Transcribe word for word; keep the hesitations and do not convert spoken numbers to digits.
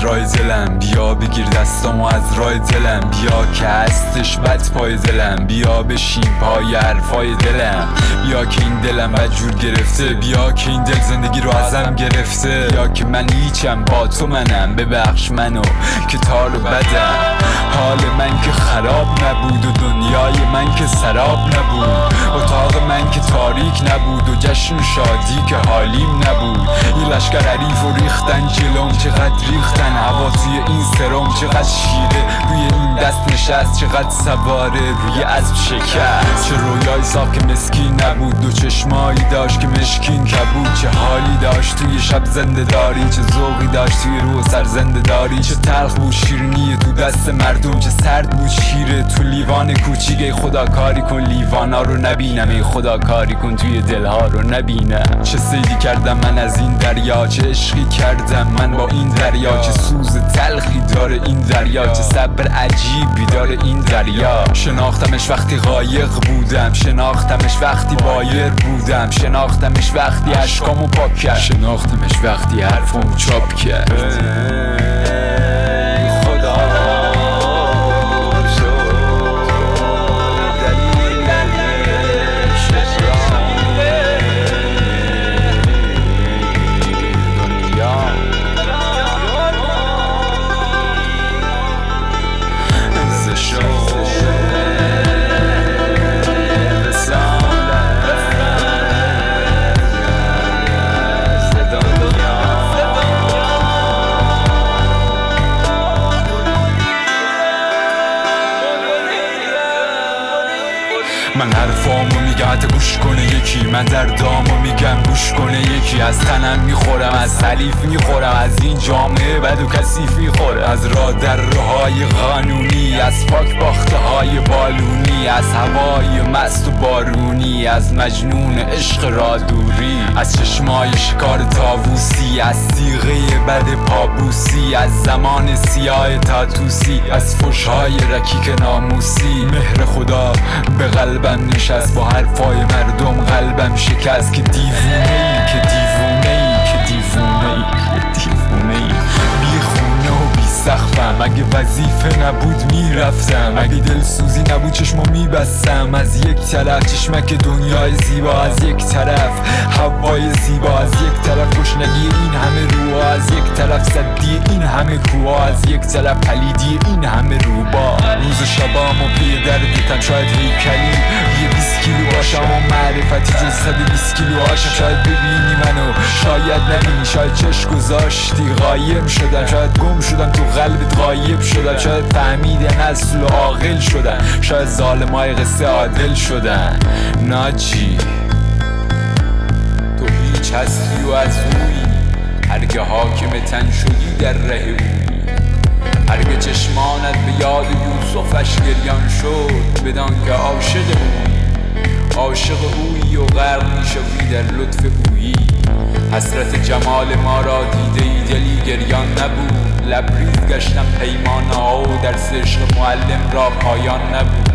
رای دلم، بیا بگیر دستامو از رای دلم، بیا که هستش بد پای دلم، بیا بشین پای حرفای دلم، بیا که این دلم بدجور گرفته، بیا که این دل زندگی رو ازم گرفته، بیا که من هیچم با تو منم، ببخش منو که تار و بدم، حال من که خراب نبود و دنیای من که سراب نبود، اتاق من که تاریک نبود و جشن و شادی که حالیم نبود، این لشکر حریف و ریختن جلوم، چقدر ریختن هوا توی این سرم، چقدر شیره روی این دست نشست، چقدر سواره روی اسب شکست، چه رویای صاف که مسکین نبود، دو چشمایی داشت که مشکین کبود، چه حالی داشت توی شب زنده داری، چه ذوقی داشت توی روح سر زنده داری، چه تلخ بود شیرینی تو دست مردم، چه سرد بود شیره تو لیوان کوچیک، ای خدا کاری کن لیوانا رو نبینم، ای خدا کاری کن توی دلها رو نبینم، چه سیدی کردم من از این دریا، چه عشقی کردم من با این دریا، چه سوز تلخی داره این دریا، چه صبر عجیبی داره این دریا، شناختمش وقتی غایق بودم، شناختمش وقتی بایر بودم، شناختمش وقتی اشکامو پاک کرد، شناختمش وقتی حرفمو چاپ کرد. من حرفامو میگم حتی گوش کنه یکی، من دردامو میگم گوش کنه یکی، از تنم میخورم، از حلیف میخورم، از این جامعه بد و کثیف میخورم، از راه درهای قانونی، از پاک باخته های بالونی، از هوای مست و بارونی، از مجنون عشق را دوری، از چشمای شکار طاووسی، از صیغه بد پابوسی، از زمان سیاه تاتوسی، از فحش‌های رکیک ناموسی، مهر خدا به قلبم نشست، با حرفای مردم قلبم شکست، که دیوونه ای که دیوونه ای که دیوونه ای که دیوونه ای، بی خونه و بی سقفم، اگه وظیفه نبود میرفتم، اگه دلسوزی نبود چشمو میبستم، از یک طرف چشمک دنیای زیبا، از یک طرف هوای زیبا، از یک طرف گشنگی این همه روها، از یک طرف سدی این همه کوها، از یک طرف پلیدی این همه روبا، روز شبامو پی دردتم، شاید هیکلی یه بیست کیلو باشم و معرفتی جز صد بیست کیلو هاشم، شاید ببینی منو شاید نبینی، شاید چشم گذاشتی قایم شدم، شاید گم شدم تو قلبت غایب شدم، شاید فهمیدن اصل و عاقل شدن، شاید ظالمای قصه عادل شدن، ناجی تو هیچ هستی و از روی، هرگه حاکم تن شدی در ره اوی، هرگه چشمانت به یاد یوسفش گریان شد، بدان که عاشق اوی، عاشق اویی و غرق میشوی در لطف اویی، حسرت جمال ما را دیده ای دلی گریان نبود، لبریز گشتم پیمانه ها و درس عشق معلم را پایان نبود،